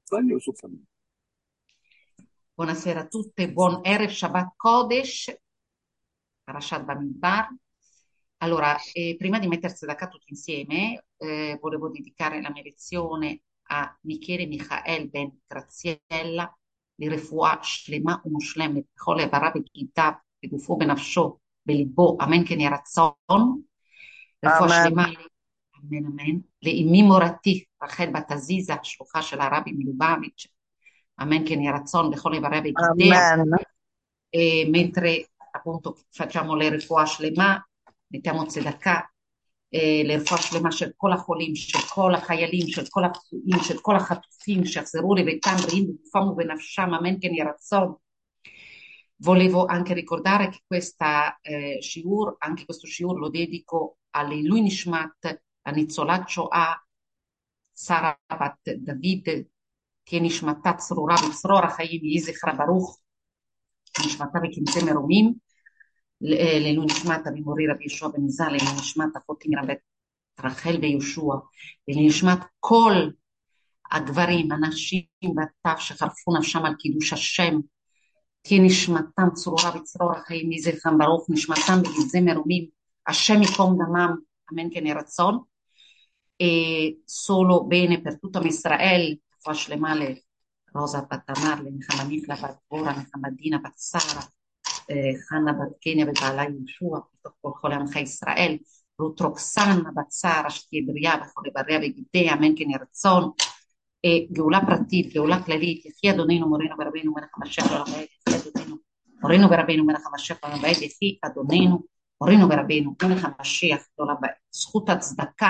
Sbaglio su famiglia. Buonasera a tutte, buon Erev Shabbat Kodesh, Parashat Bamidbar. Allora, prima di mettersi da cá tutti insieme, volevo dedicare la mia lezione a Michele Michael Ben Graziella, di Refuah Shlema U'Mushlemet, Chole Barra Bekitav, Begufo Benafsho, Belibo, Amen Ken Yeh Ratzon, Refuah Amen. Shlema, Amen Amen, לאמי מורתי, רחל בת עזיזה, שלוחה של הרבי מלובביץ', Amen Ken Yeh Ratzon, בכל איבריה וגידיה, Amen. e mentre appunto facciamo le refuah shlema, mettiamo tzedakah, לרפואה שלמה של כל החולים, של כל החיילים, של כל הפצועים, של כל החטופים שיחזרו לביתם בריאים בגופם ובנפשם, אמן כן יהי רצון. Volevo anche ricordare che anche questo shiur lo dedico all'Ilui Nishmat, a Nizolat Shoah, Sara Bat David, תהיה נשמתה צרורה בצרור החיים, יהי זכרה ברוך, נשמתה וכנסי מרומים, לעילוי נשמת אבי מורי רבי יהושע בן ז"ל, לעילוי נשמת אחותי מרבית רחל ויהושע, לעילוי נשמת כל הגברים, הנשים והטף שחרפו נפשם על קידוש השם, תהיה נשמתם צרורה בצרור החיים, יהי זכרם ברוך, נשמתם בגנזי מרומים, השם ייקום דמם, אמן כן יהי רצון. Solo bene per tutto Israele, rafah shlema לרוזה בת תמר, לנחמה נפלא בת דבורה, נחמה דינה בת שרה, חנה בת קניה ובעלה יהושע, בתוך כל חולי עמך ישראל, רות רוקסנה בת שרה, שתהיה בריאה וכל איבריה וגידיה, אמן כן יהי רצון. גאולה פרטית, גאולה כללית, יחי אדוננו מורנו ורבנו מלך המשיח לעולם ועד, יחי אדוננו מורנו ורבנו מלך המשיח לעולם ועד, יחי אדוננו מורנו ורבנו מלך המשיח לעולם ועד. זכות הצדקה.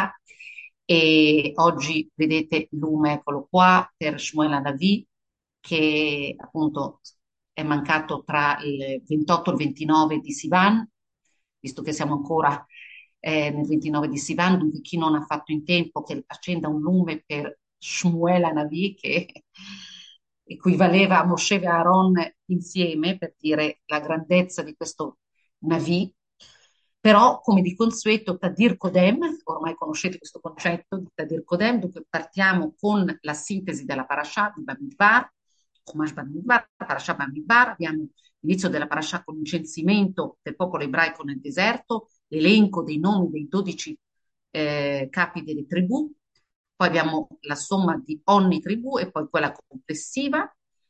Oggi vedete il lume, eccolo qua, per Shmuel Hanavi, che appunto è mancato tra il 28 e il 29 di Sivan, visto che siamo ancora nel 29 di Sivan, dunque chi non ha fatto in tempo che accenda un lume per Shmuel Hanavi, che equivaleva a Moshe e Aaron insieme, per dire la grandezza di questo Navi. Però, come di consueto, Tadir Kodem, ormai conoscete questo concetto di Tadir Kodem, dunque partiamo con la sintesi della parasha di Bamidbar, Chumash Bamidbar, parasha Bamidbar, abbiamo l'inizio della parasha con il censimento del popolo ebraico nel deserto, l'elenco dei nomi dei 12 capi delle tribù, poi abbiamo la somma di ogni tribù e poi quella complessiva.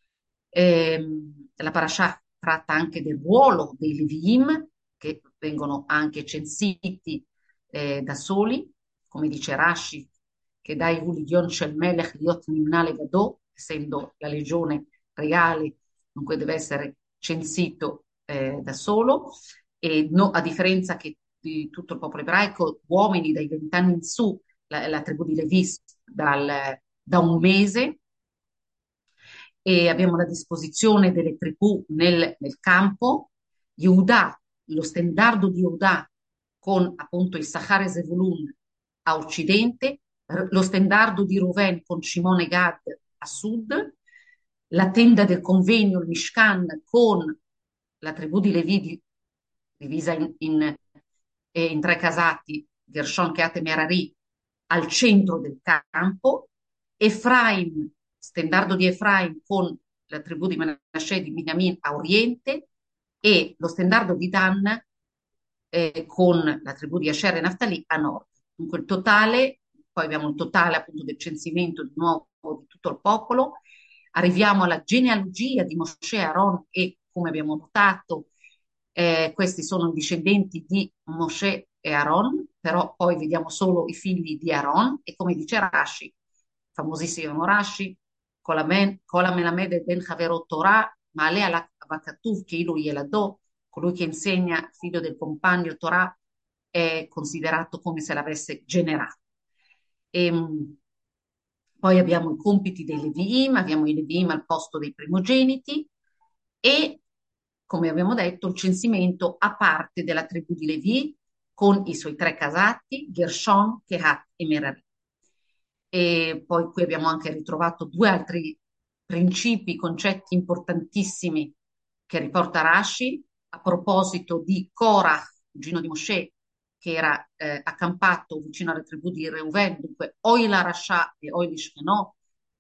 La parasha tratta anche del ruolo dei Leviim, che vengono anche censiti da soli, come dice Rashi, che dai Huliyon Shel Melech Liot Nimna Levado, essendo la legione reale, dunque deve essere censito da solo, e a differenza che di tutto il popolo ebraico, uomini dai 20 anni in su, la tribù di Levi da un mese, e abbiamo la disposizione delle tribù nel campo. Yehuda, lo stendardo di Yehuda con appunto Issachar e Zevulun a occidente, lo stendardo di Ruven con Shimon e Gad a sud, la tenda del convegno, il Mishkan, con la tribù di Levi divisa in tre casati, Gershon, Kehat e Merari, al centro del campo, Efraim, stendardo di Efraim con la tribù di Menashe e di Binyamin a oriente e lo stendardo di Dan con la tribù di Asher e Naftali a nord. Dunque il totale, poi abbiamo il totale appunto del censimento di nuovo di tutto il popolo, arriviamo alla genealogia di Moshe, Aaron e come abbiamo notato questi sono i discendenti di Moshe e Aaron, però poi vediamo solo i figli di Aaron e come dice Rashi, famosissimo Rashi, כל המלמד את בן חברו תורה, מעלה עליו הכתוב כאילו ילדו, colui che insegna, figlio del compagno Torah, è considerato come se l'avesse generato. E, poi abbiamo i compiti dei Leviim, abbiamo i Leviim al posto dei primogeniti e, come abbiamo detto, il censimento a parte della tribù di Levi con i suoi tre casati, Gershon, Kehat e Merari. E poi qui abbiamo anche ritrovato due altri principi, concetti importantissimi che riporta Rashi a proposito di Korah, cugino di Mosè, che era accampato vicino alle tribù di Reuven, dunque Oila Rasha e Oili Shkenò,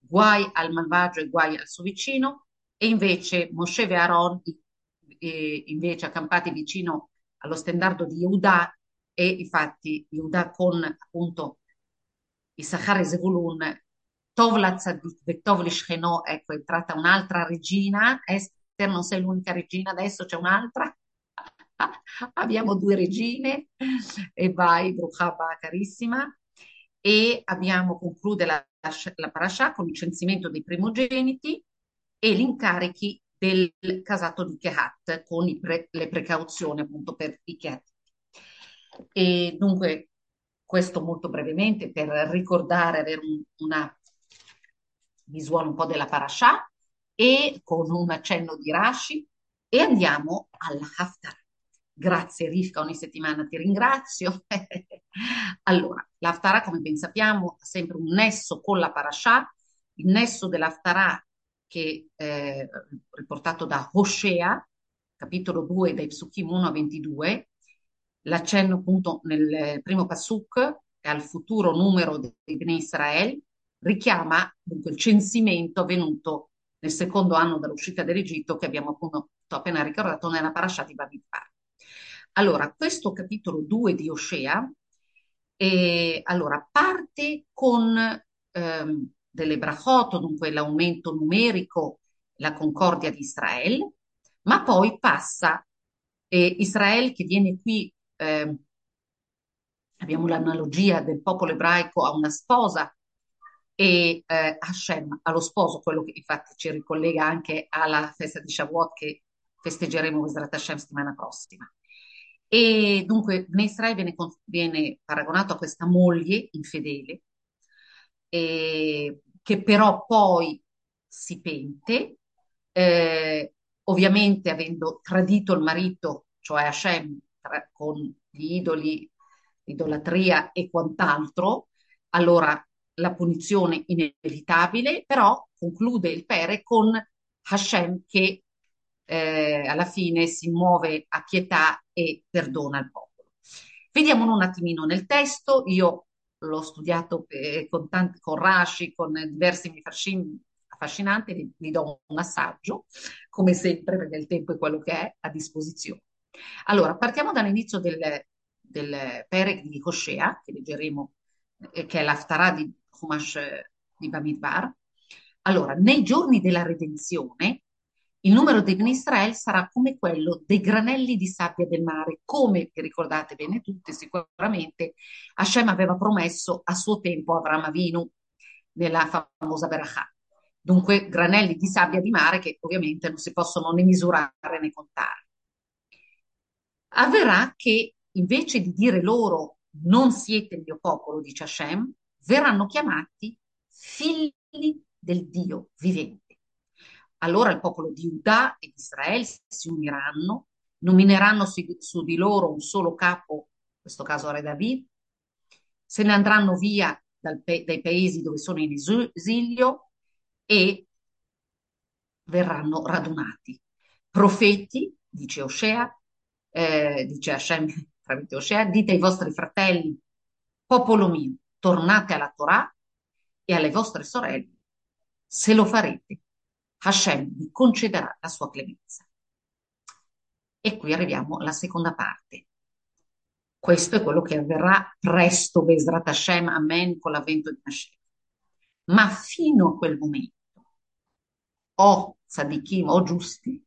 guai al malvagio e guai al suo vicino, e invece Moshe e Aaron, invece accampati vicino allo stendardo di Yehuda, e infatti Yehuda con appunto Issachar e Zevulun, Tov la Tzadik, Vetov l'Ishcheno, ecco, è entrata un'altra regina. Esther, non sei l'unica regina, adesso c'è un'altra. Abbiamo due regine, e vai, Brucha Ba, carissima. E abbiamo conclude la parasha con il censimento dei primogeniti e gli incarichi del casato di Kehat, con le precauzioni appunto per i Kehat. E dunque, questo molto brevemente per ricordare, avere una visuale un po' della parasha e con un accenno di Rashi, e andiamo alla Haftarah. Grazie Rivka, ogni settimana ti ringrazio. Allora, l'Haftarah, come ben sappiamo, ha sempre un nesso con la parasha, il nesso dell'Haftarah che è riportato da Hosea, capitolo 2, dai Psukim 1 a 22, l'accenno appunto nel primo pasuk è al futuro numero dei Bnei Israel, richiama dunque il censimento avvenuto nel secondo anno dall'uscita dall'Egitto che abbiamo appunto appena ricordato nella parasha di Bamidbar. Allora, questo capitolo 2 di Osea allora, parte con delle brachot, dunque l'aumento numerico, la concordia di Israele, ma poi passa Israele che viene qui, abbiamo l'analogia del popolo ebraico a una sposa e Hashem allo sposo, quello che infatti ci ricollega anche alla festa di Shavuot che festeggeremo Besrat Hashem settimana prossima. E dunque Bnei Israele viene paragonato a questa moglie infedele, che però poi si pente, ovviamente avendo tradito il marito, cioè Hashem, con gli idoli, l'idolatria e quant'altro, allora la punizione inevitabile, però conclude il Pere con Hashem che alla fine si muove a pietà e perdona il popolo. Vediamolo un attimino nel testo. Io l'ho studiato con Rashi, con diversi mifarshim affascinanti, vi do un assaggio, come sempre, perché il tempo è quello che è a disposizione. Allora, partiamo dall'inizio del Perek di Hoshea, che leggeremo, che è l'Haftarah di Chumash di Bamidbar. Allora, nei giorni della redenzione, il numero dei Bnei Israel sarà come quello dei granelli di sabbia del mare, come vi ricordate bene tutti sicuramente, Hashem aveva promesso a suo tempo a Avram Avinu nella famosa Berachà. Dunque, granelli di sabbia di mare che ovviamente non si possono né misurare né contare. Avverrà che invece di dire loro non siete il mio popolo, dice Hashem, verranno chiamati figli del Dio vivente. Allora il popolo di Giuda e di Israele si uniranno, nomineranno su di loro un solo capo, in questo caso Re David, se ne andranno via dai paesi dove sono in esilio e verranno radunati. Profeti, dice Osea, dice Hashem tramite Osea, dite ai vostri fratelli, popolo mio, tornate alla Torah e alle vostre sorelle, se lo farete, Hashem vi concederà la sua clemenza. E qui arriviamo alla seconda parte. Questo è quello che avverrà presto, Besrat Hashem, Amen, con l'avvento di Mashiach. Ma fino a quel momento, o tzadikim, o giusti,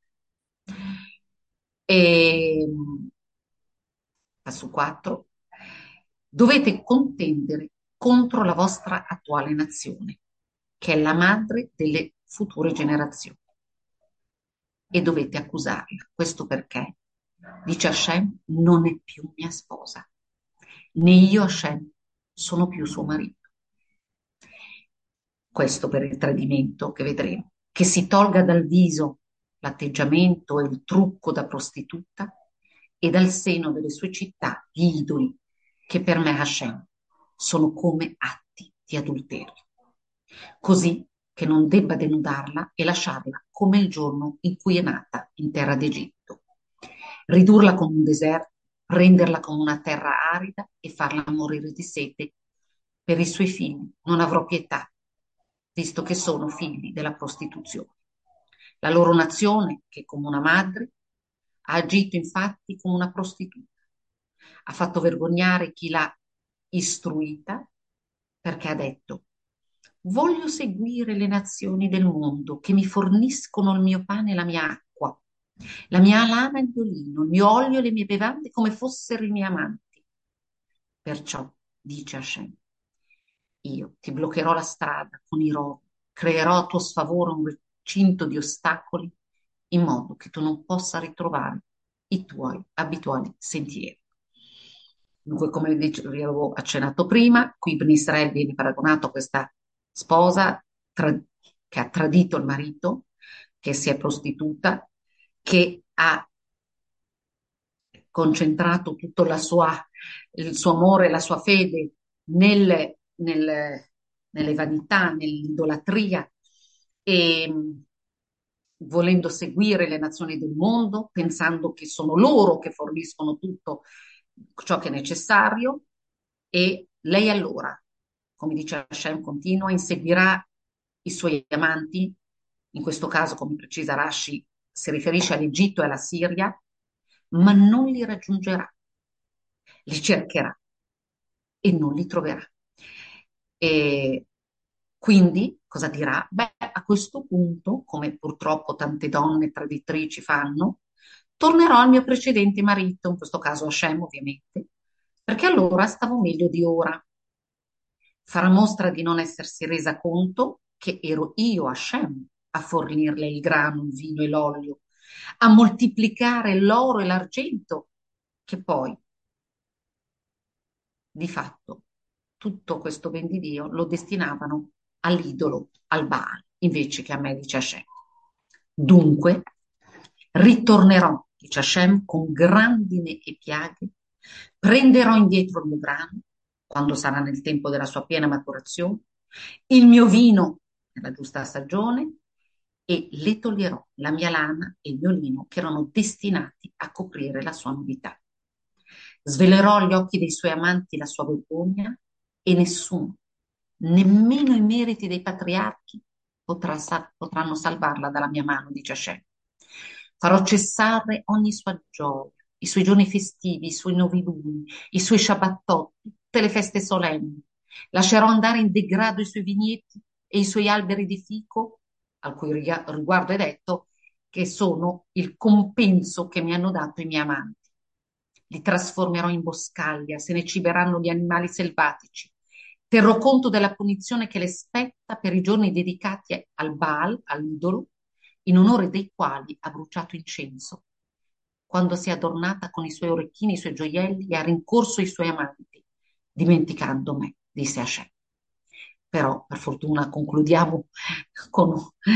e passo 4, dovete contendere contro la vostra attuale nazione, che è la madre delle future generazioni, e dovete accusarla. Questo perché, dice Hashem, non è più mia sposa, né io, Hashem, sono più suo marito. Questo per il tradimento che vedremo, che si tolga dal viso l'atteggiamento e il trucco da prostituta e dal seno delle sue città gli idoli che per me Hashem sono come atti di adulterio, così che non debba denudarla e lasciarla come il giorno in cui è nata in terra d'Egitto, ridurla come un deserto, renderla come una terra arida e farla morire di sete per i suoi figli. Non avrò pietà visto che sono figli della prostituzione. La loro nazione, che come una madre, ha agito infatti come una prostituta. Ha fatto vergognare chi l'ha istruita perché ha detto: voglio seguire le nazioni del mondo che mi forniscono il mio pane e la mia acqua, la mia lana e il mio lino, il mio olio e le mie bevande come fossero i miei amanti. Perciò, dice Hashem, io ti bloccherò la strada con i rov, creerò a tuo sfavore un recinto di ostacoli in modo che tu non possa ritrovare i tuoi abituali sentieri. Dunque, come vi avevo accennato prima, qui Ben Israel viene paragonato a questa sposa che ha tradito il marito, che si è prostituta, che ha concentrato tutto il suo amore, la sua fede nelle vanità, nell'idolatria e volendo seguire le nazioni del mondo, pensando che sono loro che forniscono tutto ciò che è necessario e lei allora, come dice Hashem, continua, inseguirà i suoi amanti, in questo caso, come precisa Rashi, si riferisce all'Egitto e alla Siria, ma non li raggiungerà, li cercherà e non li troverà. E quindi cosa dirà? Beh, a questo punto, come purtroppo tante donne traditrici fanno, tornerò al mio precedente marito, in questo caso Hashem ovviamente, perché allora stavo meglio di ora. Farà mostra di non essersi resa conto che ero io, Hashem, a fornirle il grano, il vino e l'olio, a moltiplicare l'oro e l'argento, che poi, di fatto, tutto questo ben di Dio lo destinavano all'idolo, al Baal, invece che a me, dice Hashem. Dunque, ritornerò, dice Hashem, con grandine e piaghe, prenderò indietro il mio grano, quando sarà nel tempo della sua piena maturazione, il mio vino nella giusta stagione, e le toglierò la mia lana e il mio lino che erano destinati a coprire la sua nudità. Svelerò agli occhi dei suoi amanti la sua vergogna e nessuno, nemmeno i meriti dei patriarchi, potranno salvarla dalla mia mano, dice Hashem. Farò cessare ogni sua gioia, i suoi giorni festivi, i suoi noviluni, i suoi shabbatot, tutte le feste solenni. Lascerò andare in degrado i suoi vigneti e i suoi alberi di fico, al cui riguardo è detto che sono il compenso che mi hanno dato i miei amanti. Li trasformerò in boscaglia, se ne ciberanno gli animali selvatici. Terrò conto della punizione che le spetta per i giorni dedicati al Baal, all'idolo, in onore dei quali ha bruciato incenso, quando si è adornata con i suoi orecchini, i suoi gioielli e ha rincorso i suoi amanti, dimenticando me, disse Hashem. Però, per fortuna, concludiamo con,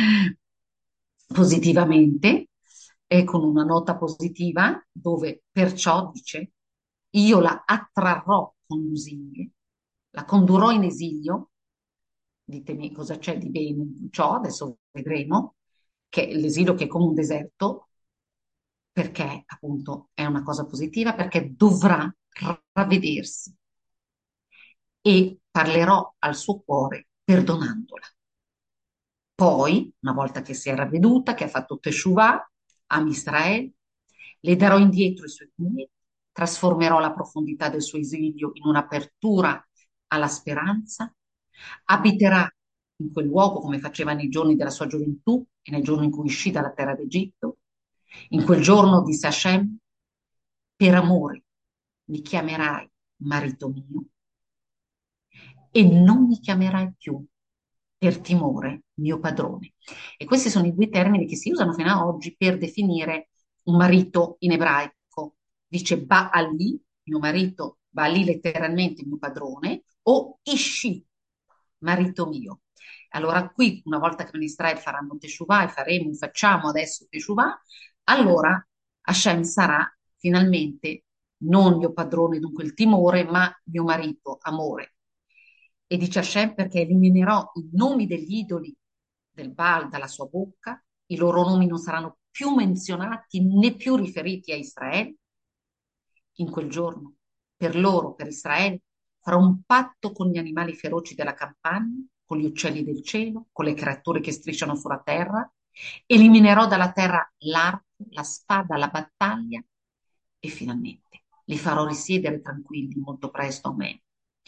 positivamente e con una nota positiva, dove perciò dice: io la attrarrò con lusinghe, la condurrò in esilio. Ditemi cosa c'è di bene in ciò, adesso vedremo, che l'esilio che è come un deserto, perché appunto è una cosa positiva, perché dovrà ravvedersi e parlerò al suo cuore perdonandola. Poi, una volta che si è ravveduta, che ha fatto Teshuvah, Am Israel, le darò indietro i suoi pugni, trasformerò la profondità del suo esilio in un'apertura alla speranza, abiterà in quel luogo come faceva nei giorni della sua gioventù e nel giorno in cui uscì dalla terra d'Egitto. In quel giorno disse Hashem: per amore mi chiamerai marito mio e non mi chiamerai più per timore mio padrone. E questi sono i due termini che si usano fino ad oggi per definire un marito in ebraico. Dice Ba'ali, mio marito, Ba'ali letteralmente mio padrone, o Ishi, marito mio. Allora qui, una volta che in Israele faranno Teshuvah e facciamo adesso Teshuvah, allora Hashem sarà finalmente non mio padrone, dunque il timore, ma mio marito, amore. E dice Hashem: perché eliminerò i nomi degli idoli del Baal dalla sua bocca, i loro nomi non saranno più menzionati né più riferiti a Israele. In quel giorno, per loro, per Israele, farò un patto con gli animali feroci della campagna, con gli uccelli del cielo, con le creature che strisciano sulla terra, eliminerò dalla terra l'arco, la spada, la battaglia e finalmente li farò risiedere tranquilli molto presto a me.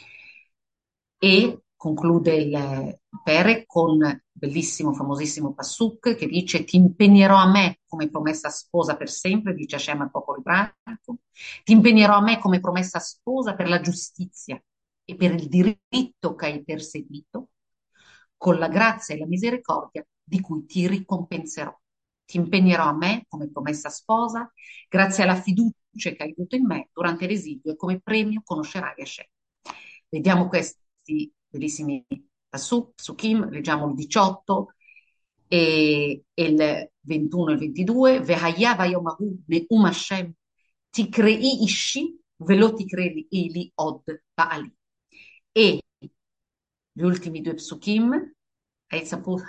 E conclude il Pere con il bellissimo, famosissimo Pasuk che dice: Ti impegnerò a me come promessa sposa per sempre, dice Hashem al popolo ebraico, ti impegnerò a me come promessa sposa per la giustizia e per il diritto che hai perseguito, con la grazia e la misericordia di cui ti ricompenserò. Ti impegnerò a me come promessa sposa, grazie alla fiducia che hai avuto in me durante l'esilio e come premio conoscerai Hashem. Vediamo questi bellissimi psukim, leggiamo il 18 e il 21 e il 22. Vehaya vayom ahu ne'um Hashem tikrei ishi velo tikrei li od ba'ali. E gli ultimi due psukim, hai saputo,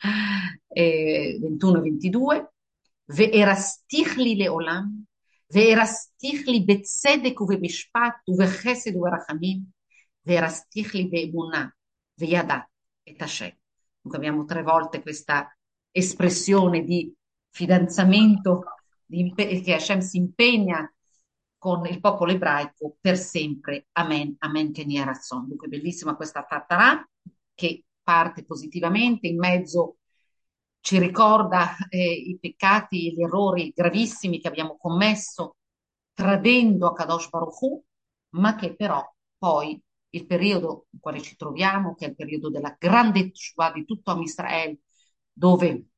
21 e 22, וארשתיך לי לעולם, וארשתיך לי בצדק ובמשפט ובחסד וברחמים, וארשתיך לי באמונה וידעת את השם. Dunque abbiamo tre volte questa espressione di fidanzamento che Hashem si impegna con il popolo ebraico per sempre. Amen, amen, che ni razzon. Dunque bellissima questa Fattarà che parte positivamente, in mezzo ci ricorda i peccati e gli errori gravissimi che abbiamo commesso tradendo a Kadosh Baruch Hu, ma che però poi il periodo in quale ci troviamo, che è il periodo della grande Teshuvah di tutto Am Israel, dove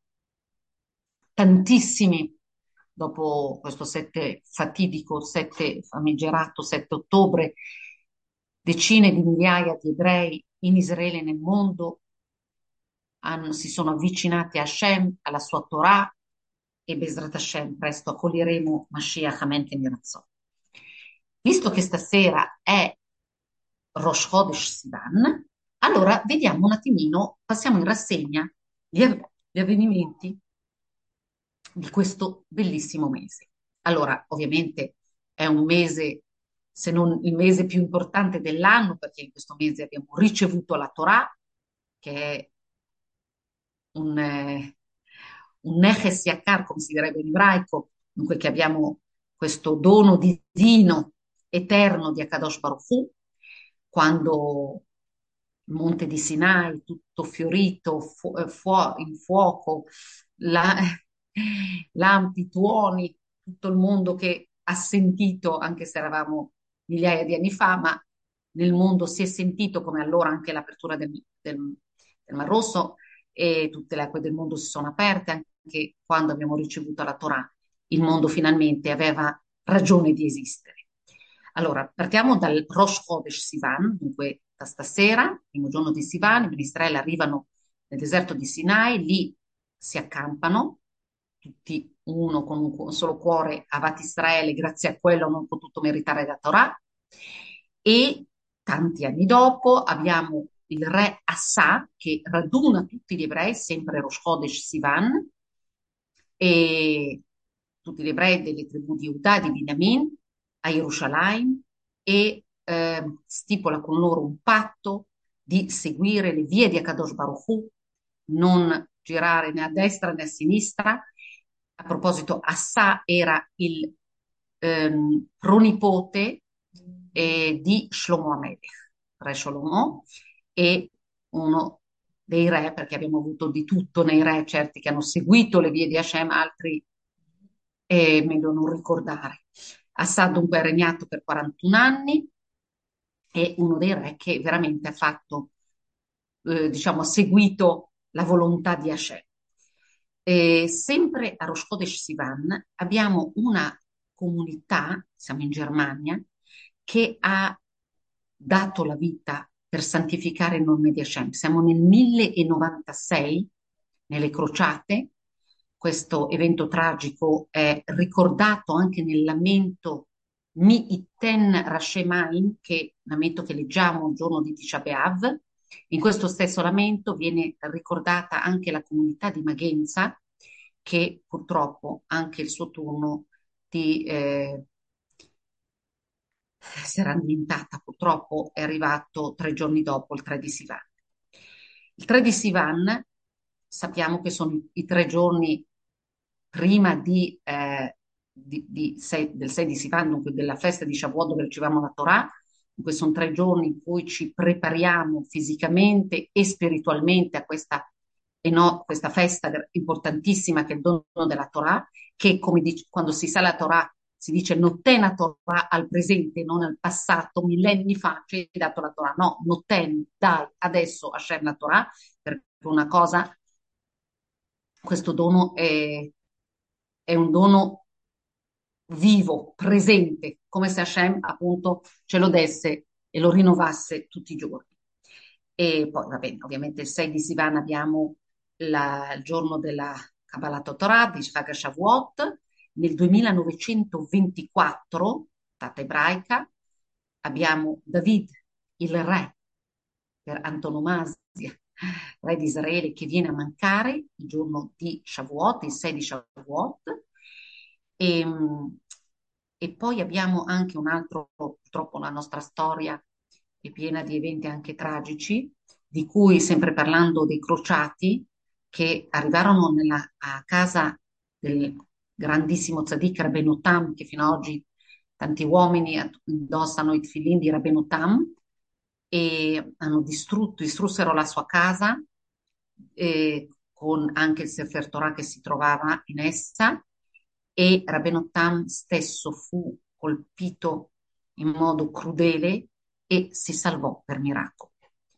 tantissimi, dopo questo fatidico 7 famigerato 7 ottobre, decine di migliaia di ebrei in Israele e nel mondo si sono avvicinati a Hashem, alla sua Torah, e Bezrat Hashem presto accoglieremo Mashiach Amen che mi razzò. Visto che stasera è Rosh Chodesh Sivan, allora vediamo un attimino, passiamo in rassegna gli avvenimenti di questo bellissimo mese. Allora, ovviamente è un mese, se non il mese più importante dell'anno, perché in questo mese abbiamo ricevuto la Torah, che è un neches yakar, come si direbbe in ebraico, dunque che abbiamo questo dono divino eterno di Akadosh Baruch Hu, quando il monte di Sinai, tutto fiorito, in fuoco, la- lampi, tuoni, tutto il mondo che ha sentito, anche se eravamo migliaia di anni fa, ma nel mondo si è sentito come allora anche l'apertura del Mar Rosso e tutte le acque del mondo si sono aperte, anche quando abbiamo ricevuto la Torah, il mondo finalmente aveva ragione di esistere. Allora, partiamo dal Rosh Chodesh Sivan, dunque da stasera, primo giorno di Sivan, i Israele arrivano nel deserto di Sinai, lì si accampano, tutti uno con un solo cuore, Avat Israele, grazie a quello hanno potuto meritare la Torah, e tanti anni dopo abbiamo il re Assa che raduna tutti gli ebrei, sempre Rosh Chodesh Sivan, e tutti gli ebrei delle tribù di Udà, di Binyamin, a Gerusalemme e stipola con loro un patto di seguire le vie di Akadosh Baruch Hu, non girare né a destra né a sinistra. A proposito, Assa era il pronipote di Shlomo Amelech, re Shlomo, e uno dei re, perché abbiamo avuto di tutto nei re, certi che hanno seguito le vie di Hashem, altri è meglio non ricordare. Assad dunque ha regnato per 41 anni, è uno dei re che veramente ha fatto, diciamo, ha seguito la volontà di Hashem. Sempre a Rosh Chodesh Sivan abbiamo una comunità, siamo in Germania, che ha dato la vita per santificare il nome di Hashem. Siamo nel 1096, nelle crociate. Questo evento tragico è ricordato anche nel lamento Mi Itten Rashemaim, che lamento che leggiamo il giorno di Tisha B'Av. In questo stesso lamento viene ricordata anche la comunità di Magenza, che purtroppo anche il suo turno di si era annientata, purtroppo è arrivato 3 giorni dopo, il 3 di Sivan. Il 3 di Sivan sappiamo che sono i 3 giorni prima del 6 di Sivan, dunque della festa di Shavuot dove riceviamo la Torah. Dunque sono 3 giorni in cui ci prepariamo fisicamente e spiritualmente a questa, e no, questa festa importantissima che è il dono della Torah, che come dice, quando si sa la Torah si dice Noten Torah al presente, non al passato, millenni fa ci hai dato la Torah. No, Noten, dai adesso Hashem la Torah, perché una cosa, questo dono è un dono vivo, presente, come se Hashem appunto ce lo desse e lo rinnovasse tutti i giorni. E poi, va bene, ovviamente il 6 di Sivan abbiamo il giorno della Kabbalat Torah, di Chag Shavuot. Nel 2924, data ebraica, abbiamo David, il re per antonomasia, re di Israele, che viene a mancare il giorno di Shavuot, il 6 di Shavuot. E, e poi abbiamo anche un altro, purtroppo la nostra storia è piena di eventi anche tragici, di cui, sempre parlando dei crociati, che arrivarono a casa del grandissimo tzaddik Rabbeinu Tam, che fino ad oggi tanti uomini indossano i tefillin di Rabbeinu Tam, e hanno distrussero la sua casa, con anche il Sefer Torah che si trovava in essa, e Rabbeinu Tam stesso fu colpito in modo crudele e si salvò per miracolo.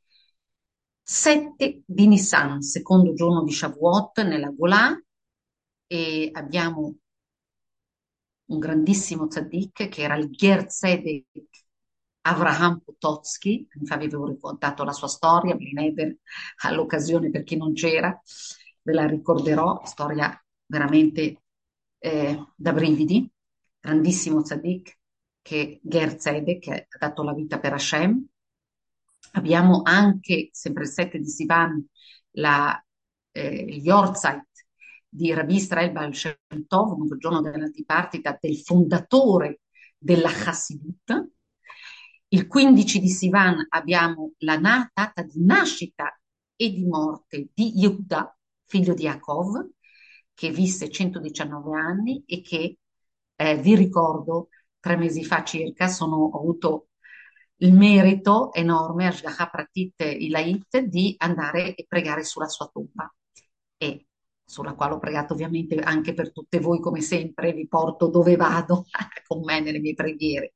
7 di Nisan, secondo giorno di Shavuot nella Golà, e abbiamo un grandissimo tzaddik che era il Ger Tzedek Avraham Potocki. Vi avevo raccontato la sua storia, Blineder, all'occasione per chi non c'era, ve la ricorderò, storia veramente da brividi, grandissimo tzaddik che Ger Tzedek, che ha dato la vita per Hashem. Abbiamo anche, sempre il 7 di Sivan, gli Yorzeit di Rabbi Israel Baal Shem Tov, il giorno della dipartita del fondatore della Hassidut. Il 15 di Sivan abbiamo la data di nascita e di morte di Yehuda, figlio di Yaakov, che visse 119 anni e che, vi ricordo, 3 mesi fa circa ho avuto il merito enorme, Ashgaha Pratit Ilait, di andare e pregare sulla sua tomba, e sulla quale ho pregato ovviamente anche per tutte voi, come sempre, vi porto dove vado con me nelle mie preghiere.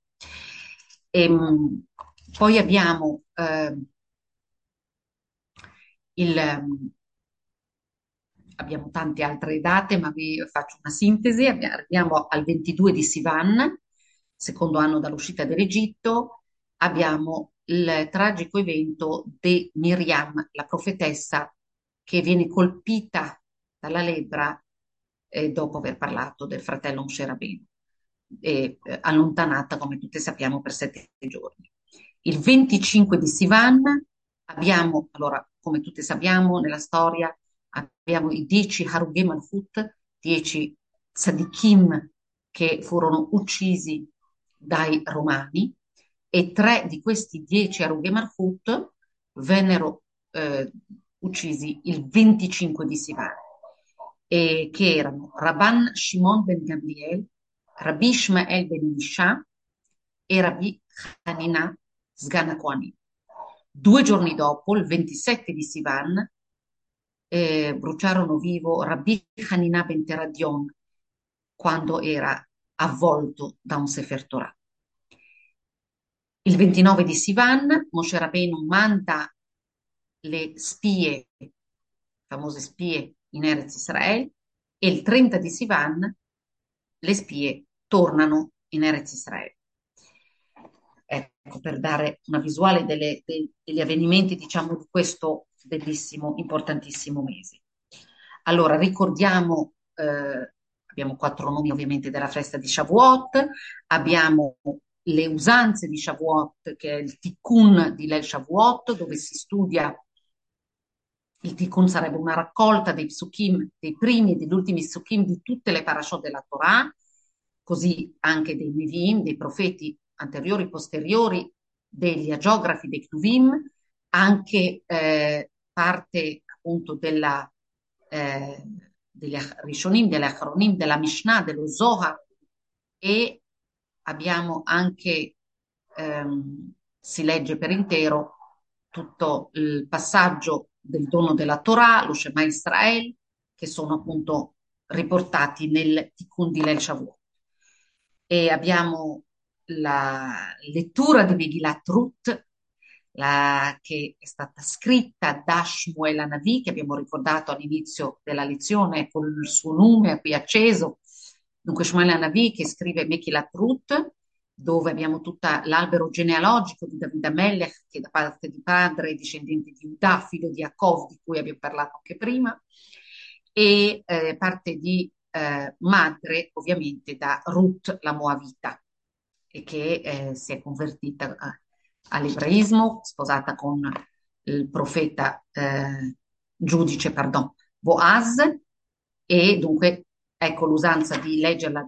Poi abbiamo il, abbiamo tante altre date, ma vi faccio una sintesi. Arriviamo al 22 di Sivan, secondo anno dall'uscita dall'Egitto. Abbiamo il tragico evento di Miriam, la profetessa, che viene colpita dalla lebbra dopo aver parlato del fratello Moshe Rabbeinu, e allontanata, come tutti sappiamo, per 7 giorni. Il 25 di Sivan abbiamo, allora, come tutti sappiamo, nella storia abbiamo i 10 Harughe Malchut, 10 tzadikim che furono uccisi dai romani, e 3 di questi 10 Harughe Malchut vennero uccisi il 25 di Sivan, che erano Rabban Shimon ben Gamliel, Rabbi Ishmael ben Elisha e Rabbi Hanina Sgan Kohanim. 2 giorni dopo, il 27 di Sivan, bruciarono vivo Rabbi Hanina ben Teradion quando era avvolto da un Sefer Torah. Il 29 di Sivan, Moshe Rabbeinu manda le spie, famose spie in Eretz Israele, e il 30 di Sivan le spie tornano in Eretz Israele. Ecco, per dare una visuale degli avvenimenti, diciamo, di questo bellissimo, importantissimo mese. Allora, ricordiamo, abbiamo 4 nomi ovviamente della festa di Shavuot, abbiamo le usanze di Shavuot, che è il Tikkun di Leil Shavuot, dove si studia. Il Tikkun sarebbe una raccolta dei psukim, dei primi e degli ultimi psukim di tutte le parashot della Torah, così anche dei Nevi'im, dei profeti anteriori, posteriori, degli agiografi, dei Ktuvim, anche parte appunto eh, degli Rishonim, delle Achronim, della Mishnah, dello Zohar e abbiamo anche, si legge per intero tutto il passaggio del dono della Torah, lo Shema Israel, che sono appunto riportati nel Tikkun di Leil Shavuot. E abbiamo la lettura di Megillat Ruth, che è stata scritta da Shmuel Hanavi, che abbiamo ricordato all'inizio della lezione con il suo nome qui acceso. Dunque Shmuel Hanavi che scrive Megillat Ruth, dove abbiamo tutto l'albero genealogico di Davide Amelech, che da parte di padre è discendente di Udà, figlio di Yaakov, di cui abbiamo parlato anche prima, e parte di madre ovviamente da Ruth la Moavita, e che si è convertita all'ebraismo, sposata con il profeta giudice, pardon, Boaz, e dunque ecco l'usanza di leggerla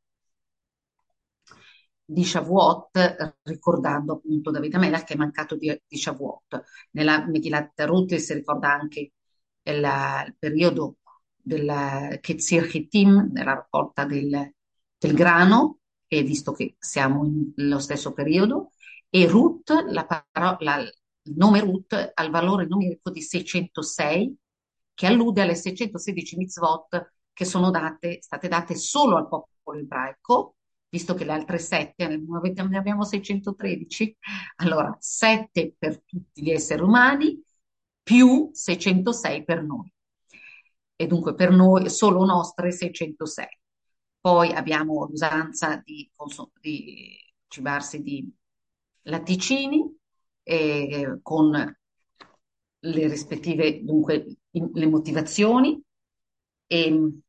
di Shavuot, ricordando appunto Davide Amelach che è mancato di Shavuot. Nella Megillat Ruth si ricorda anche il periodo del Ketzir Hittim, nella raccolta del grano, e visto che siamo nello stesso periodo, e Ruth, il nome Ruth ha il valore numerico di 606, che allude alle 616 mitzvot che sono state date solo al popolo ebraico, visto che le altre sette, ne abbiamo 613, allora 7 per tutti gli esseri umani più 606 per noi. E dunque per noi solo nostre 606. Poi abbiamo l'usanza di cibarsi di latticini con le rispettive, dunque, le motivazioni. E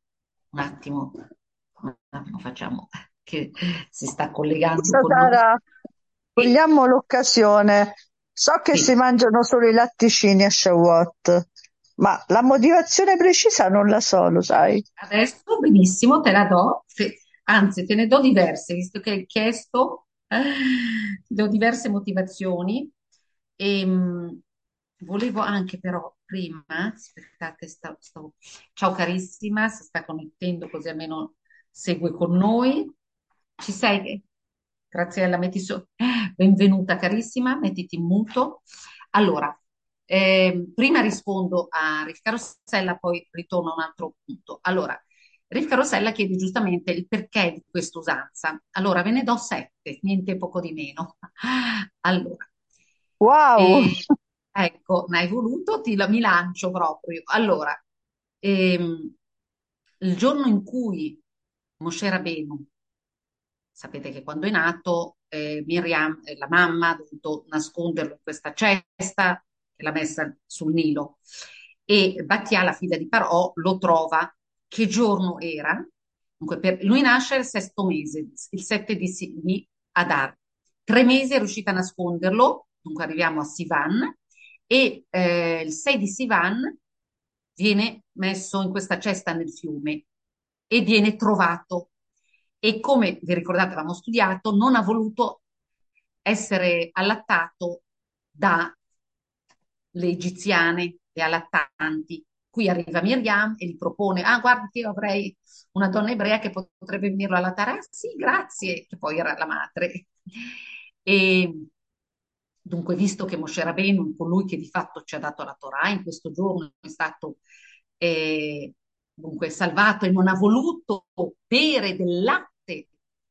un attimo facciamo che si sta collegando Scusa con noi. Sara, Sì, cogliamo l'occasione. So che si sì. mangiano solo i latticini a Shavuot, ma la motivazione precisa non la so, lo sai? Adesso benissimo, te la do, anzi te ne do diverse, visto che hai chiesto, ti do diverse motivazioni. E, volevo anche però prima, aspettate, ciao carissima, si sta connettendo così almeno segue con noi. Ci sei? Graziella, benvenuta carissima, mettiti in muto. Allora, prima rispondo a Rivka Rossella, poi ritorno a un altro punto. Allora, Rivka Rossella chiede giustamente il perché di questa usanza. Allora, ve ne do sette, niente poco di meno. Allora, Wow! ecco, ne hai voluto, mi lancio proprio. Allora, ehm, il giorno in cui Moshe Rabbeinu, sapete che quando è nato, Miriam, la mamma, ha dovuto nasconderlo in questa cesta e l'ha messa sul Nilo. E Battia, la figlia di Parò, lo trova. Che giorno era? Dunque, lui nasce il sesto mese, il 7 di Adar. 3 mesi è riuscita a nasconderlo, dunque arriviamo a Sivan, e il 6 di Sivan viene messo in questa cesta nel fiume e viene trovato. E come vi ricordate, avevamo studiato, non ha voluto essere allattato dalle egiziane, le allattanti. Qui arriva Miriam e gli propone, ah guarda che io avrei una donna ebrea che potrebbe venirlo a allattare. Ah sì, grazie, che poi era la madre. E dunque, visto che Moshe Rabbeinu, colui che di fatto ci ha dato la Torah, in questo giorno è stato eh, dunque salvato e non ha voluto bere del latte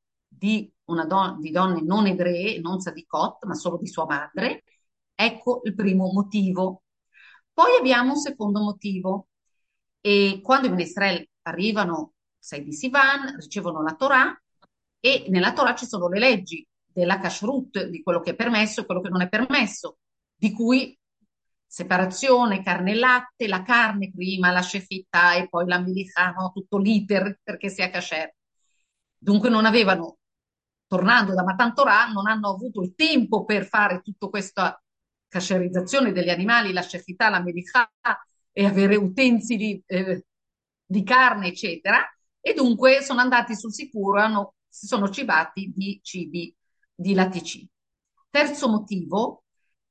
di donne non ebree, non Sadikot, ma solo di sua madre, ecco il primo motivo. Poi abbiamo un secondo motivo. E quando i Bnei Israel arrivano, 6 di Sivan, ricevono la Torah, e nella Torah ci sono le leggi della kashrut, di quello che è permesso e quello che non è permesso, di cui separazione, carne e latte, la carne prima, la shefità e poi la milichà, no? Tutto l'iter perché sia kasher. Dunque non avevano, tornando da Matan Torah, non hanno avuto il tempo per fare tutta questa kasherizzazione degli animali, la shefità, la milichà e avere utensili di carne, eccetera, e dunque sono andati sul sicuro, si sono cibati di cibi di latticini. Terzo motivo,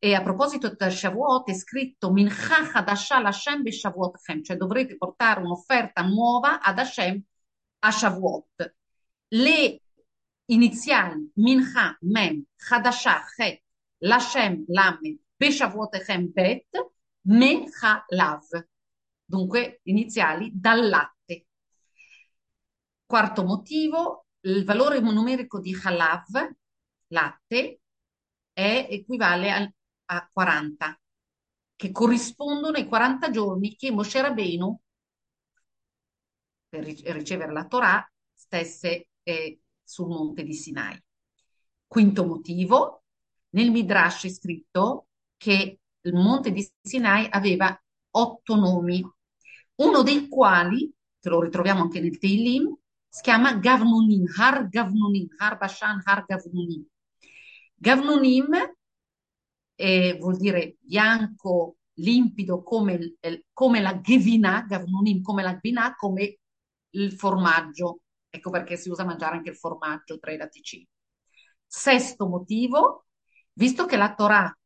E a proposito del Shavuot è scritto Mincha Hadashah Lashem Beshavuotchem, cioè dovrete portare un'offerta nuova ad Hashem a Shavuot. Le iniziali Mincha, Mem, Hadashah, Het, Lashem, Lamed, Beshavuotchem, Bet, Mecha, Lav. Dunque iniziali dal latte. Quarto motivo, il valore numerico di Halav, latte, equivale a 40, che corrispondono ai 40 giorni che Moshe Rabbeinu, per ricevere la Torah, stesse sul monte di Sinai. Quinto motivo, nel Midrash è scritto che il monte di Sinai aveva 8 nomi, uno dei quali, che lo ritroviamo anche nel Teilim, si chiama Gavnunim, Har Bashan, Har Gavnunim. Gavnunim vuol dire bianco, limpido come la Gevina, Gavnunim come la Gevina, come il formaggio. Ecco perché si usa mangiare anche il formaggio tra i latticini. Sesto motivo, visto che la Torah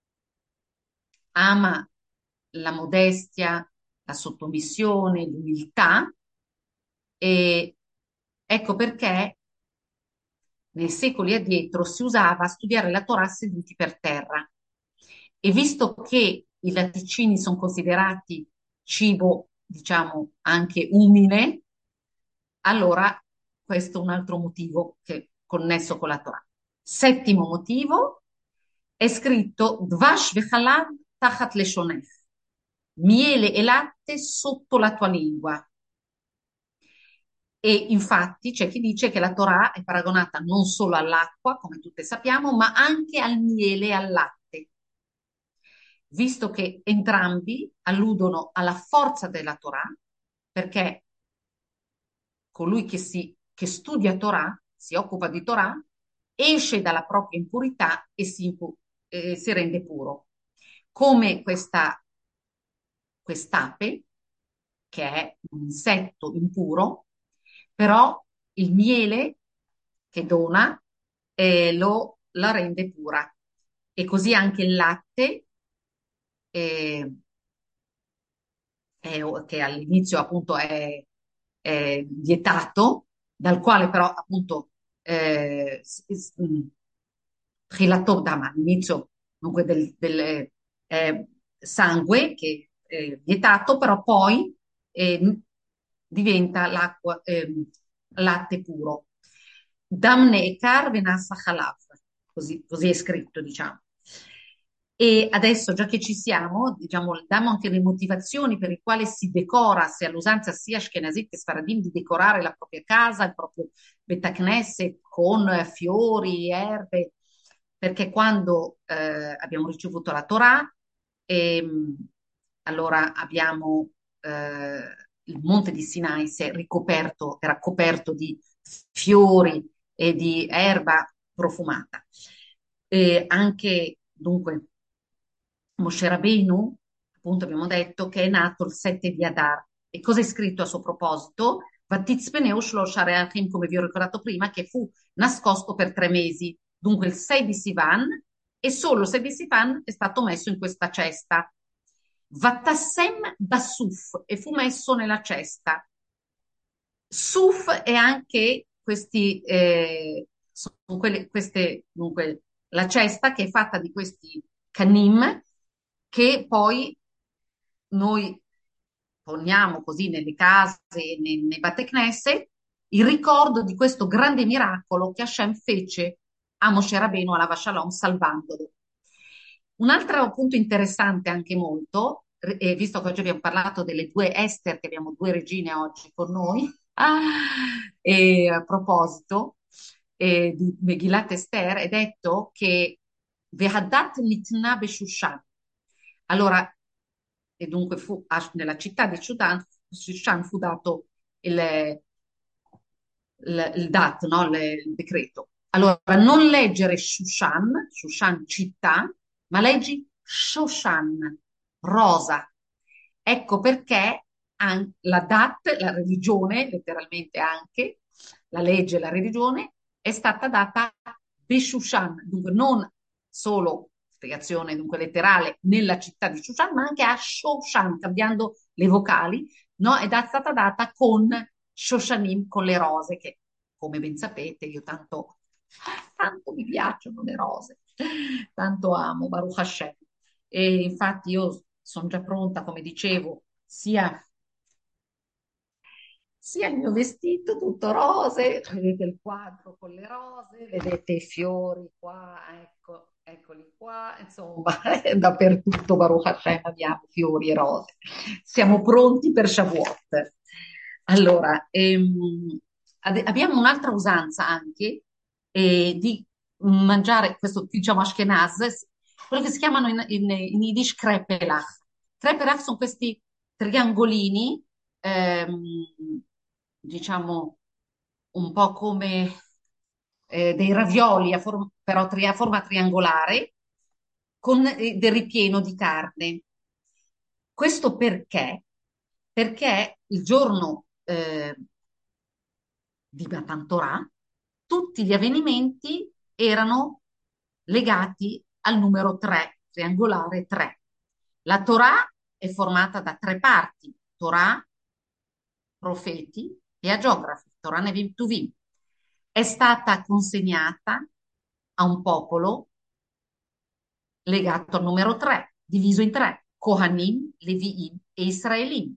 ama la modestia, la sottomissione, l'umiltà, e ecco perché nei secoli addietro si usava studiare la Torah seduti per terra. E visto che i latticini sono considerati cibo, diciamo, anche umile, allora questo è un altro motivo che è connesso con la Torah. Settimo motivo, è scritto Dvash vechalav tachat leshonech, miele e latte sotto la tua lingua. E infatti c'è chi dice che la Torah è paragonata non solo all'acqua, come tutte sappiamo, ma anche al miele e al latte, visto che entrambi alludono alla forza della Torah, perché colui che studia Torah, si occupa di Torah, esce dalla propria impurità e si rende puro. Come quest'ape, che è un insetto impuro, però il miele che dona la rende pura. E così anche il latte, eh, che all'inizio appunto è vietato, dal quale però appunto Trilatov Dama, all'inizio dunque sangue che è vietato, però poi diventa latte puro. Damne ekar venassa halav, così è scritto, diciamo. E adesso, già che ci siamo, diciamo, diamo anche le motivazioni per le quali si decora, se all'usanza sia Ashkenazim che Sfaradim, di decorare la propria casa, il proprio Bet Knesset con fiori, erbe, perché quando abbiamo ricevuto la Torah, allora abbiamo il monte di Sinai si è ricoperto, era coperto di fiori e di erba profumata. Anche dunque Moshe Rabbeinu, appunto abbiamo detto che è nato il 7 di Adar. E cosa è scritto a suo proposito? Vatizbeneu shlosh hareachim, come vi ho ricordato prima, che fu nascosto per 3 mesi. Dunque il 6 di Sivan, e solo il 6 di Sivan è stato messo in questa cesta. Vattassem da Suf, e fu messo nella cesta. Suf è anche sono dunque, la cesta che è fatta di questi canim che poi noi poniamo così nelle case, nei Bate Knesset, il ricordo di questo grande miracolo che Hashem fece a Moshe Rabbeinu alla Shalom salvandolo. Un altro punto interessante anche molto, visto che oggi abbiamo parlato delle due Ester, che abbiamo due regine oggi con noi, e a proposito di Megillat Esther, è detto che Vehadat nitna beshushan. Allora, e dunque nella città di Shushan fu dato il dat, no? Il decreto. Allora, non leggere Shushan città, ma leggi Shoshan, rosa. Ecco perché la dat, la religione, letteralmente anche, la legge e la religione, è stata data Beshushan, dunque non solo spiegazione dunque letterale, nella città di Shushan, ma anche a Shoshan, cambiando le vocali, no? Ed è stata data con Shoshanim, con le rose, che come ben sapete io tanto mi piacciono le rose, tanto amo, Baruch Hashem. E infatti io sono già pronta, come dicevo, sia il mio vestito tutto rose, vedete il quadro con le rose, vedete i fiori qua, ecco, eccoli qua, insomma, dappertutto Baruch Hashem abbiamo fiori e rose. Siamo pronti per Shavuot. Allora, abbiamo un'altra usanza anche di mangiare, questo diciamo Ashkenaz, quello che si chiamano in Yiddish krepelach. Krepelach sono questi triangolini diciamo un po' come dei ravioli, però a forma triangolare, con del ripieno di carne. Questo perché? Perché il giorno di Matan Torah tutti gli avvenimenti erano legati al numero 3, triangolare 3. La Torah è formata da tre parti, Torah, profeti e agiografi, Torah Nevim Tuvim. È stata consegnata a un popolo legato al numero 3, diviso in tre, Kohanim, Leviim e Israelim.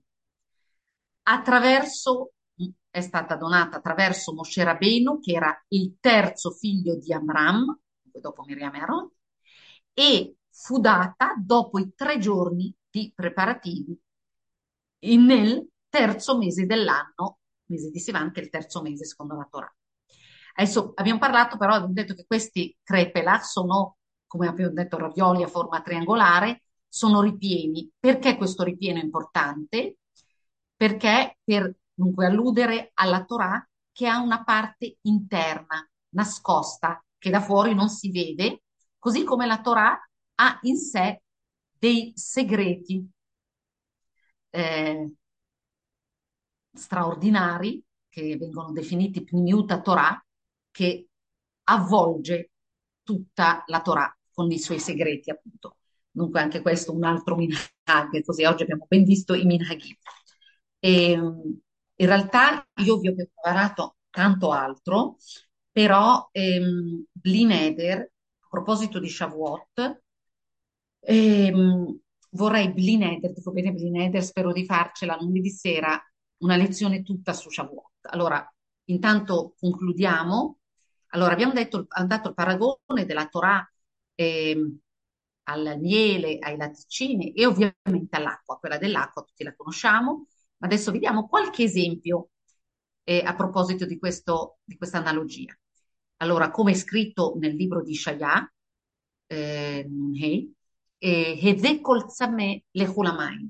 È stata donata attraverso Moshe Rabbeinu, che era il terzo figlio di Amram, dopo Miriam e Aaron, e fu data dopo i 3 giorni di preparativi nel terzo mese dell'anno, mese di Sivan, che è il terzo mese secondo la Torah. Adesso abbiamo parlato però, abbiamo detto che questi crepela sono, come abbiamo detto, ravioli a forma triangolare, sono ripieni. Perché questo ripieno è importante? Perché per dunque alludere alla Torah che ha una parte interna, nascosta, che da fuori non si vede, così come la Torah ha in sé dei segreti eh, straordinari che vengono definiti Pnimiuta Torah, che avvolge tutta la Torah con i suoi segreti, appunto. Dunque anche questo un altro minhag, così oggi abbiamo ben visto i minhagim. E, in realtà io vi ho preparato tanto altro, però Bli Neder, a proposito di Shavuot, vorrei Bli Neder, dico bene Bli Neder, spero di farcela lunedì sera, una lezione tutta su Shavuot. Allora, intanto concludiamo. Allora, abbiamo dato il paragone della Torah al miele, ai latticini e ovviamente all'acqua. Quella dell'acqua tutti la conosciamo, ma adesso vediamo qualche esempio a proposito di questa analogia. Allora, come è scritto nel libro di Shaya, Hey, Heve kol tzameh lechul hamayim.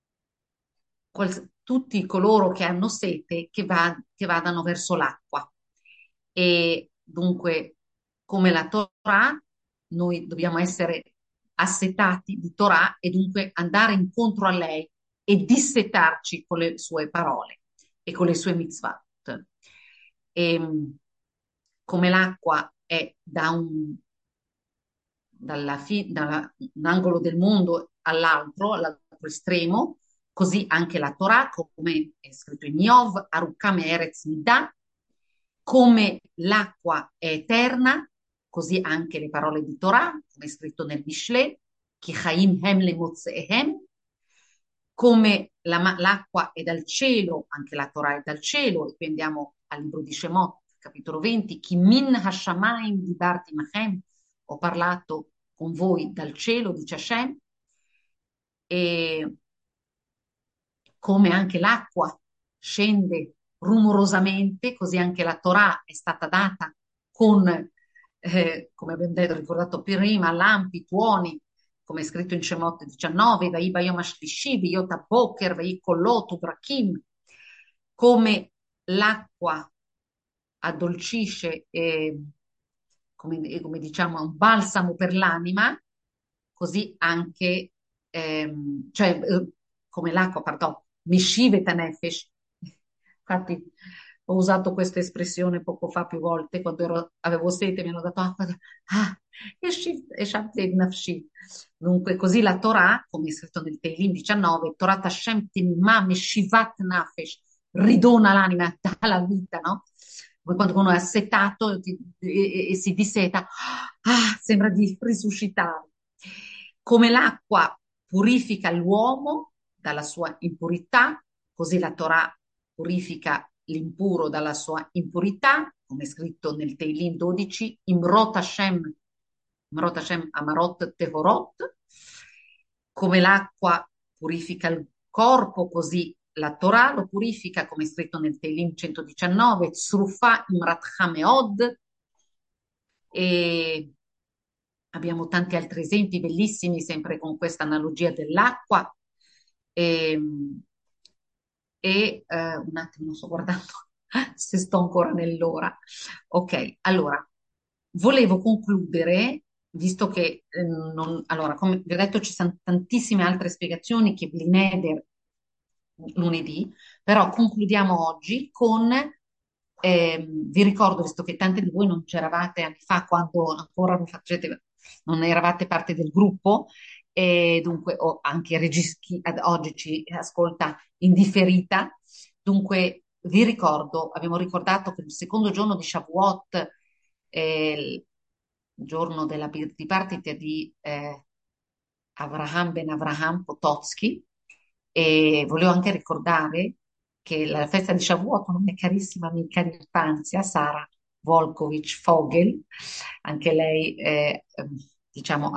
Tutti coloro che hanno sete che vadano verso l'acqua. E dunque, come la Torah, noi dobbiamo essere assetati di Torah e dunque andare incontro a lei e dissetarci con le sue parole e con le sue mitzvot. E, come l'acqua è da un angolo del mondo all'altro estremo, così anche la Torah, come è scritto in Iov, Arukkam Eretz Midah, come l'acqua è eterna, così anche le parole di Torah, come è scritto nel Mishle, Ki Chaim Hem Lemotzehem, come l'acqua è dal cielo, anche la Torah è dal cielo, e qui andiamo al libro di Shemot, capitolo 20, Ki Min Hashamayim Dibarti Machem, ho parlato con voi dal cielo, dice Hashem, e come anche l'acqua scende rumorosamente, così anche la Torah è stata data con, come abbiamo detto, ricordato prima, lampi, tuoni, come è scritto in Shemot 19, Vai Bayom Ashlishi, Yota Boker, Vai Kollotu, Brachim, come l'acqua addolcisce come diciamo, un balsamo per l'anima, così anche, come l'acqua, pardon, Mishivet Nefesh. Infatti, ho usato questa espressione poco fa più volte, quando avevo sete mi hanno dato acqua, ah, eshabted nafshi. Dunque, così la Torah, come è scritto nel Teilim 19, Torah Hashem timimah meshivat nafesh, ridona l'anima, dà la vita, no? Poi quando uno è assetato e si disseta, sembra di risuscitare. Come l'acqua purifica l'uomo dalla sua impurità, così la Torah purifica l'impuro dalla sua impurità, come è scritto nel Teilim 12, Imrot Hashem Amarot Tehorot, come l'acqua purifica il corpo, così la Torah lo purifica, come è scritto nel Teilim 119, Tzrufa Imrat Hameod, e abbiamo tanti altri esempi bellissimi, sempre con questa analogia dell'acqua. E, un attimo, sto guardando se sto ancora nell'ora. Ok, allora, volevo concludere, visto che allora, come vi ho detto, ci sono tantissime altre spiegazioni che Blineder lunedì, però concludiamo oggi con, vi ricordo, visto che tanti di voi non c'eravate anni fa, quando ancora non eravate parte del gruppo, e dunque o anche chi ad oggi ci ascolta in differita, dunque vi ricordo, abbiamo ricordato che il secondo giorno di Shavuot, il giorno della dipartita di Avraham ben Avraham Potocki, e volevo anche ricordare che la festa di Shavuot, una mia carissima amica di infanzia, Sara Volkovich Fogel, anche lei diciamo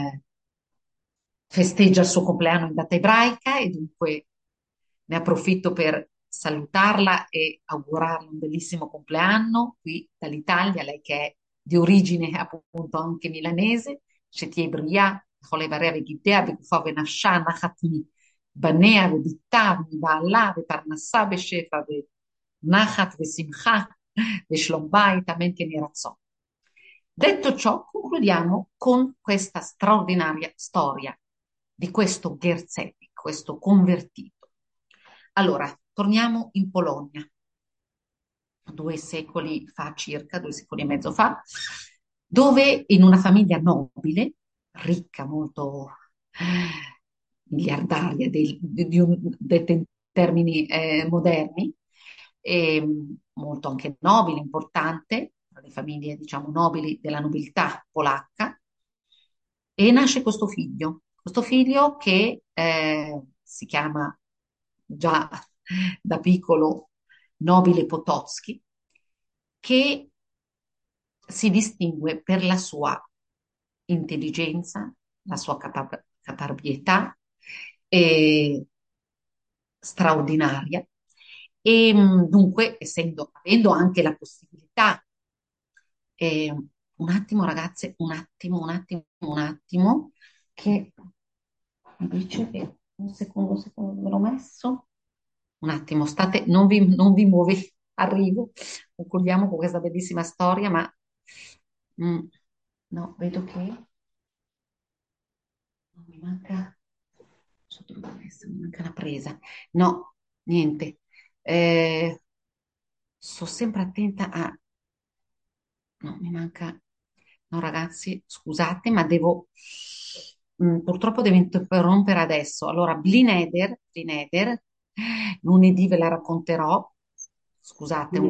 festeggia il suo compleanno in data ebraica, e dunque ne approfitto per salutarla e augurarle un bellissimo compleanno qui dall'Italia, lei che è di origine appunto anche milanese, שתהיה בריאה, לכל איבריה וגידיה, בגופה ונפשה, נחת מבניה ובתה ומבעלה, ופרנסה בשפע, ונחת ושמחה, ושלום בית, amen che ne razzò. Detto ciò, concludiamo con questa straordinaria storia di questo Gerzetti, questo convertito. Allora, torniamo in Polonia, 2 secoli fa circa, 2 secoli e mezzo fa, dove in una famiglia nobile, ricca, molto miliardaria, detta in termini moderni, e molto anche nobile, importante, tra le famiglie, diciamo, nobili della nobiltà polacca, e nasce questo figlio che si chiama già da piccolo Nobile Potocki, che si distingue per la sua intelligenza, la sua caparbietà straordinaria, e dunque, avendo anche la possibilità, un attimo ragazze, un attimo, che mi dice che un secondo dove l'ho messo? Un attimo, non vi muovete, arrivo, concludiamo con questa bellissima storia, ma mm, no, vedo che no, mi manca, sotto dove l'ho messa? Mi manca la presa. No, niente. Sto sempre attenta a... No, mi manca... No, ragazzi, scusate, ma purtroppo devo interrompere adesso. Allora, Blineder, lunedì ve la racconterò. Scusate,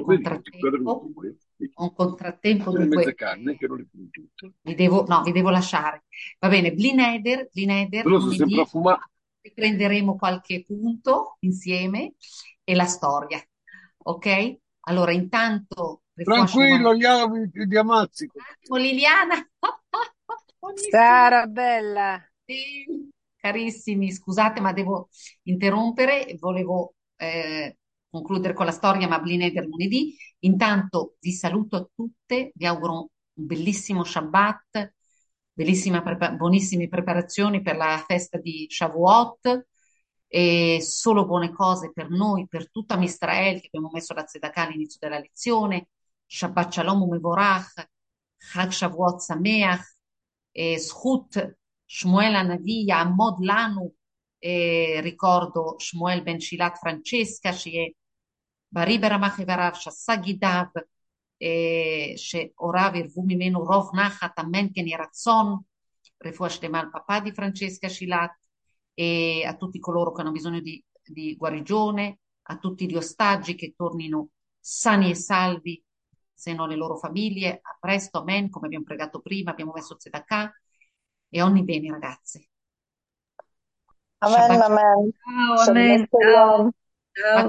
un contrattempo, Quelle mezze dunque canne che non le fanno tutte. no, vi devo lasciare. Va bene, Blineder, Però sono sempre lunedì affumate. riprenderemo qualche punto insieme e la storia. Ok? Allora, intanto, Tranquillo, gli ammazzico. Liliana, buonissimo. Sara bella. Sì, carissimi, scusate, ma devo interrompere. Volevo concludere con la storia, ma Blineder lunedì. Intanto vi saluto a tutte, vi auguro un bellissimo Shabbat, buonissime preparazioni per la festa di Shavuot, e solo buone cose per noi, per tutta Israele che abbiamo messo la tzedakah all'inizio della lezione. Shabbat Shalom u'mevorach, Chag Shavuot Sameach, זכות שמואל הנביא יעמוד לנו, ricordo Shmuel ben Shilat Francesca, שיהיה ברי ברמ"ח איבריו, שס"ה גידיו, שהוריו ירוו ממנו רוב נחת, אמן כן יהי רצון, רפואה שלמה al papà di Francesca Scilat, a tutti coloro che hanno bisogno di guarigione, a tutti gli ostaggi che tornino sani e salvi, se non le loro famiglie, a presto, amen, come abbiamo pregato prima, abbiamo messo Tzedakah, e ogni bene ragazze. Amen, Shabbat amen. Ciao, Shabbat amen. shalom. Ciao. Ciao.